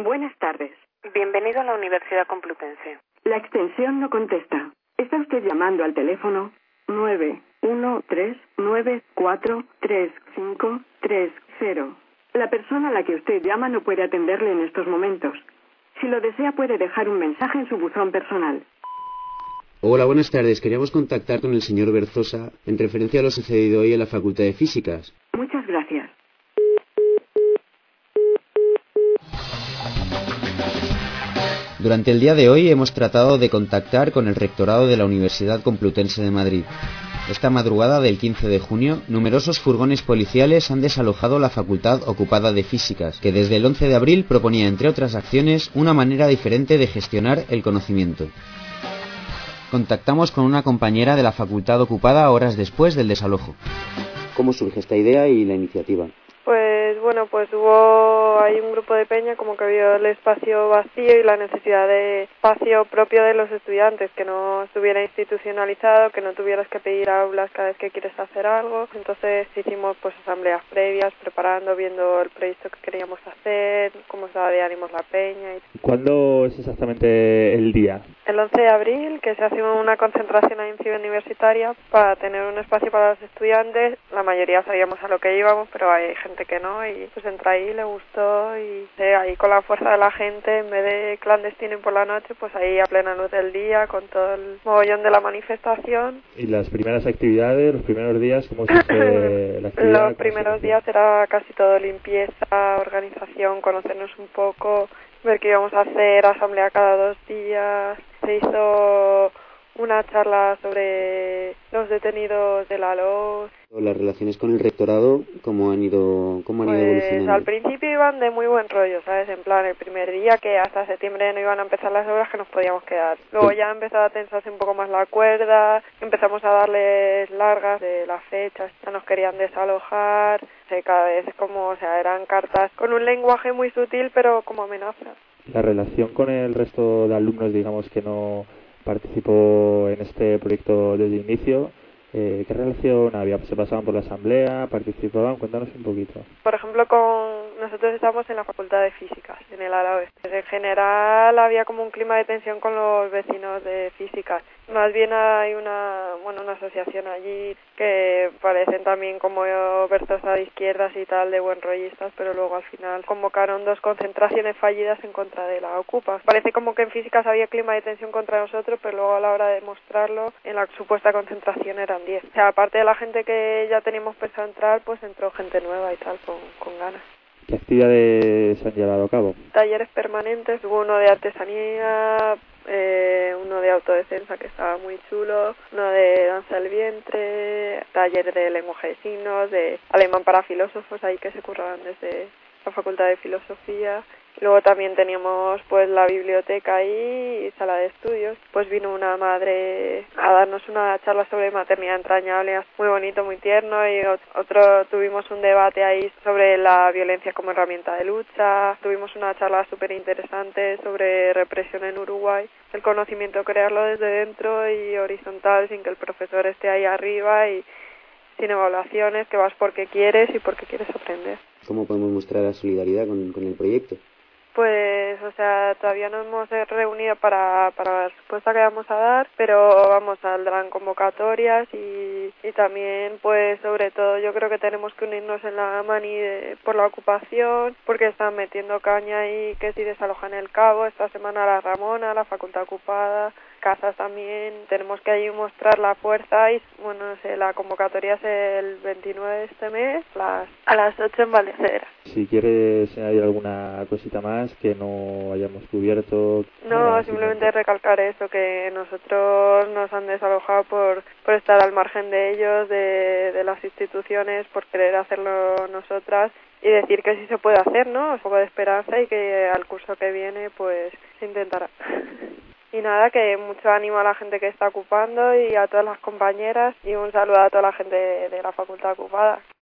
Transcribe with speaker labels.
Speaker 1: Buenas tardes.
Speaker 2: Bienvenido a la Universidad Complutense.
Speaker 1: La extensión no contesta. Está usted llamando al teléfono 913943530. La persona a la que usted llama no puede atenderle en estos momentos. Si lo desea puede dejar un mensaje en su buzón personal.
Speaker 3: Hola, buenas tardes. Queríamos contactar con el señor Berzosa en referencia a lo sucedido hoy en la Facultad de Físicas.
Speaker 1: Muchas gracias.
Speaker 3: Durante el día de hoy hemos tratado de contactar con el rectorado de la Universidad Complutense de Madrid. Esta madrugada del 15 de junio, numerosos furgones policiales han desalojado la Facultad Ocupada de Físicas, que desde el 11 de abril proponía, entre otras acciones, una manera diferente de gestionar el conocimiento. Contactamos con una compañera de la Facultad Ocupada horas después del desalojo. ¿Cómo surge esta idea y la iniciativa?
Speaker 4: Pues hubo ahí un grupo de peña como que vio el espacio vacío y la necesidad de espacio propio de los estudiantes, que no estuviera institucionalizado, que no tuvieras que pedir aulas cada vez que quieres hacer algo. Entonces hicimos pues asambleas previas, preparando, viendo el proyecto que queríamos hacer, cómo estaba de ánimos la peña.
Speaker 5: ¿Cuándo es exactamente el día?
Speaker 4: El 11 de abril, que se hace una concentración ahí en Ciudad Universitaria para tener un espacio para los estudiantes. La mayoría sabíamos a lo que íbamos, pero hay gente que no, y pues entré ahí, le gustó, y ahí con la fuerza de la gente, en vez de clandestino y por la noche, pues ahí a plena luz del día, con todo el mogollón de la manifestación.
Speaker 5: ¿Y las primeras actividades, los primeros días, cómo se hace la actividad?
Speaker 4: Los primeros días era casi todo limpieza, organización, conocernos un poco, ver qué íbamos a hacer, asamblea cada 2 días. Se hizo una charla sobre los detenidos de la LOS.
Speaker 3: Las relaciones con el rectorado, ¿cómo han ido evolucionando?
Speaker 4: Al principio iban de muy buen rollo, ¿sabes? En plan, el primer día que hasta septiembre no iban a empezar las obras, que nos podíamos quedar. Luego ya empezó a tensarse un poco más la cuerda, empezamos a darles largas de las fechas, ya nos querían desalojar, cada vez eran cartas con un lenguaje muy sutil, pero como amenaza.
Speaker 5: La relación con el resto de alumnos, digamos, que no participó en este proyecto desde el inicio, ¿qué relación había? ¿Se pasaban por la asamblea? ¿Participaban? Cuéntanos un poquito.
Speaker 4: Por ejemplo, nosotros estamos en la Facultad de Físicas, en el ala oeste. En general había como un clima de tensión con los vecinos de Físicas. Más bien hay una asociación allí que parecen también como Berzosa de izquierdas y tal, de buen rollistas, pero luego al final convocaron 2 concentraciones fallidas en contra de la Ocupa. Parece como que en Físicas había clima de tensión contra nosotros, pero luego a la hora de mostrarlo, en la supuesta concentración eran 10. O sea, aparte de la gente que ya teníamos pensado entrar, pues entró gente nueva y tal, con ganas.
Speaker 5: ¿Qué actividades se han llevado a cabo?
Speaker 4: Talleres permanentes, hubo uno de artesanía, uno de autodefensa que estaba muy chulo, uno de danza del vientre, taller de lenguaje de signos, de alemán para filósofos ahí que se curraban desde la Facultad de Filosofía. Luego también teníamos pues la biblioteca ahí y sala de estudios. Pues vino una madre a darnos una charla sobre maternidad entrañable, muy bonito, muy tierno, y tuvimos un debate ahí sobre la violencia como herramienta de lucha. Tuvimos una charla súper interesante sobre represión en Uruguay, el conocimiento crearlo desde dentro y horizontal, sin que el profesor esté ahí arriba, y sin evaluaciones, que vas porque quieres y porque quieres aprender.
Speaker 3: ¿Cómo podemos mostrar la solidaridad con el proyecto?
Speaker 4: Pues, todavía no hemos reunido para la respuesta que vamos a dar, pero saldrán convocatorias y también, pues, sobre todo, yo creo que tenemos que unirnos en la mani por la ocupación, porque están metiendo caña ahí, que si desalojan el Cabo, esta semana la Ramona, la Facultad Ocupada, casas también. Tenemos que ahí mostrar la fuerza y, la convocatoria es el 29 de este mes, a las 8 en Valecera.
Speaker 5: Si quieres añadir alguna cosita más que no hayamos cubierto.
Speaker 4: No, simplemente recalcar eso, que nosotros nos han desalojado por estar al margen de ellos, de las instituciones, por querer hacerlo nosotras, y decir que sí se puede hacer, ¿no? Un poco de esperanza, y que al curso que viene pues se intentará. Y nada, que mucho ánimo a la gente que está ocupando y a todas las compañeras, y un saludo a toda la gente de la Facultad Ocupada.